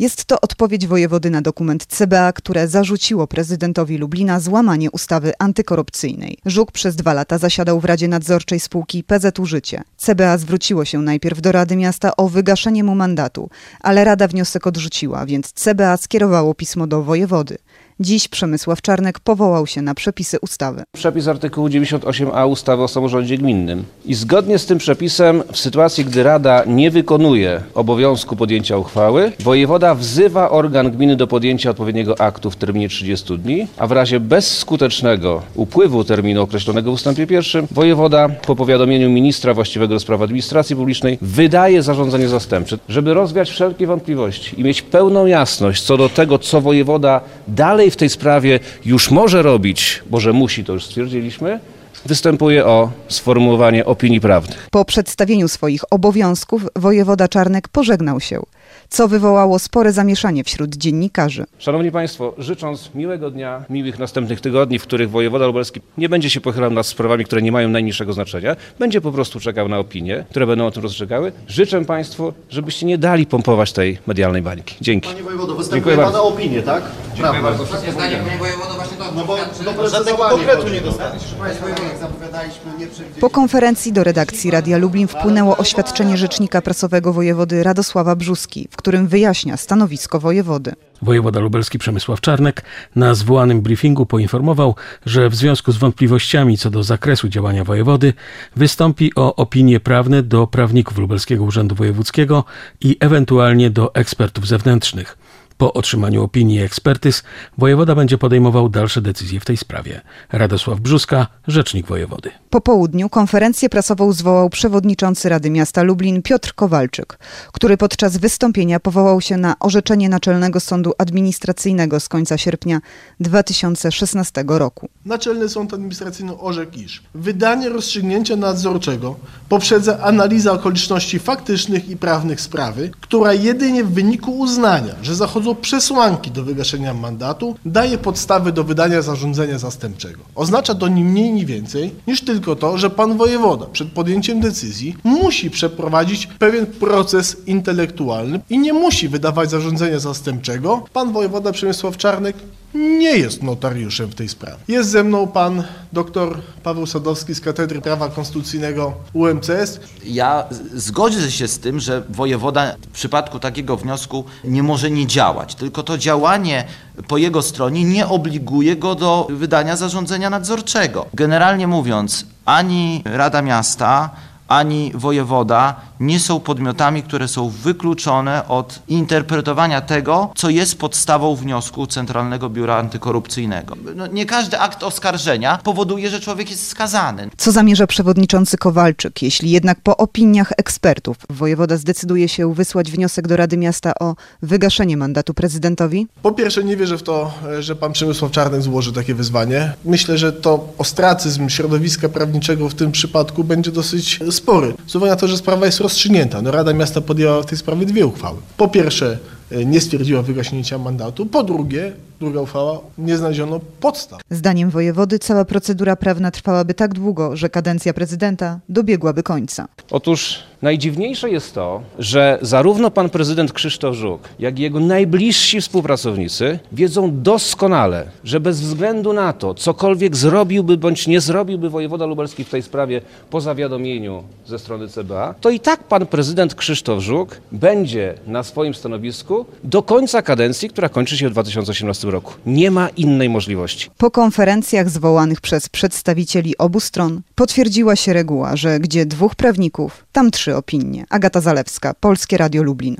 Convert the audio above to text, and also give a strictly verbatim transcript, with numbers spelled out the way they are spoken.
Jest to odpowiedź wojewody na dokument C B A, które zarzuciło prezydentowi Lublina złamanie ustawy antykorupcyjnej. Żuk przez dwa lata zasiadał w Radzie Nadzorczej spółki P Z U Życie. C B A zwróciło się najpierw do Rady Miasta o wygaszenie mu mandatu, ale Rada wniosek odrzuciła, więc C B A skierowało pismo do wojewody. Dziś Przemysław Czarnek powołał się na przepisy ustawy. Przepis artykułu dziewięćdziesiąt osiem a ustawy o samorządzie gminnym. I zgodnie z tym przepisem, w sytuacji, gdy Rada nie wykonuje obowiązku podjęcia uchwały, wojewoda wzywa organ gminy do podjęcia odpowiedniego aktu w terminie trzydziestu dni, a w razie bezskutecznego upływu terminu określonego w ustępie pierwszym, wojewoda po powiadomieniu ministra właściwego do spraw administracji publicznej wydaje zarządzenie zastępcze. Żeby rozwiać wszelkie wątpliwości i mieć pełną jasność co do tego, co wojewoda dalej w tej sprawie już może robić, bo że musi, to już stwierdziliśmy, występuje o sformułowanie opinii prawnych. Po przedstawieniu swoich obowiązków wojewoda Czarnek pożegnał się, co wywołało spore zamieszanie wśród dziennikarzy. Szanowni Państwo, życząc miłego dnia, miłych następnych tygodni, w których wojewoda lubelski nie będzie się pochylał nad sprawami, które nie mają najmniejszego znaczenia, będzie po prostu czekał na opinie, które będą o tym rozstrzygały. Życzę Państwu, żebyście nie dali pompować tej medialnej bańki. Dzięki. Panie wojewodo, występuje Pan na opinię, tak? Dziękuję bardzo. Moim zdaniem, panie wojewodo, właśnie to No bo świadczy, żadnego konkretu nie dostaliśmy. Po konferencji do redakcji Radia Lublin wpłynęło oświadczenie rzecznika prasowego wojewody Radosława Brzuski, w którym wyjaśnia stanowisko wojewody. Wojewoda lubelski Przemysław Czarnek na zwołanym briefingu poinformował, że w związku z wątpliwościami co do zakresu działania wojewody wystąpi o opinie prawne do prawników Lubelskiego Urzędu Wojewódzkiego i ewentualnie do ekspertów zewnętrznych. Po otrzymaniu opinii i ekspertyz wojewoda będzie podejmował dalsze decyzje w tej sprawie. Radosław Brzuska, rzecznik wojewody. Po południu konferencję prasową zwołał przewodniczący Rady Miasta Lublin Piotr Kowalczyk, który podczas wystąpienia powołał się na orzeczenie Naczelnego Sądu Administracyjnego z końca sierpnia dwa tysiące szesnastego roku. Naczelny Sąd Administracyjny orzekł, iż wydanie rozstrzygnięcia nadzorczego poprzedza analiza okoliczności faktycznych i prawnych sprawy, która jedynie w wyniku uznania, że zachodzą przesłanki do wygaszenia mandatu, daje podstawy do wydania zarządzenia zastępczego. Oznacza to ni mniej, ni więcej niż tylko to, że pan wojewoda przed podjęciem decyzji musi przeprowadzić pewien proces intelektualny i nie musi wydawać zarządzenia zastępczego. Pan wojewoda Przemysław Czarnek nie jest notariuszem w tej sprawie. Jest ze mną pan dr Paweł Sadowski z Katedry Prawa Konstytucyjnego U M C S. Ja zgodzę się z tym, że wojewoda w przypadku takiego wniosku nie może nie działać, tylko to działanie po jego stronie nie obliguje go do wydania zarządzenia nadzorczego. Generalnie mówiąc, ani Rada Miasta, ani wojewoda nie są podmiotami, które są wykluczone od interpretowania tego, co jest podstawą wniosku Centralnego Biura Antykorupcyjnego. No, nie każdy akt oskarżenia powoduje, że człowiek jest skazany. Co zamierza przewodniczący Kowalczyk, jeśli jednak po opiniach ekspertów wojewoda zdecyduje się wysłać wniosek do Rady Miasta o wygaszenie mandatu prezydentowi? Po pierwsze, nie wierzę w to, że pan Przemysław Czarnek złoży takie wyzwanie. Myślę, że to ostracyzm środowiska prawniczego w tym przypadku będzie dosyć spory. Z uwagi na to, że sprawa jest rozstrzygnięta. No, Rada Miasta podjęła w tej sprawie dwie uchwały. Po pierwsze, nie stwierdziła wygaśnięcia mandatu. Po drugie, druga uchwała, nie znaleziono podstaw. Zdaniem wojewody cała procedura prawna trwałaby tak długo, że kadencja prezydenta dobiegłaby końca. Otóż najdziwniejsze jest to, że zarówno pan prezydent Krzysztof Żuk, jak i jego najbliżsi współpracownicy wiedzą doskonale, że bez względu na to, cokolwiek zrobiłby bądź nie zrobiłby wojewoda lubelski w tej sprawie po zawiadomieniu ze strony C B A, to i tak pan prezydent Krzysztof Żuk będzie na swoim stanowisku do końca kadencji, która kończy się w dwa tysiące osiemnastym roku. Nie ma innej możliwości. Po konferencjach zwołanych przez przedstawicieli obu stron potwierdziła się reguła, że gdzie dwóch prawników, tam trzy opinie. Agata Zalewska, Polskie Radio Lublin.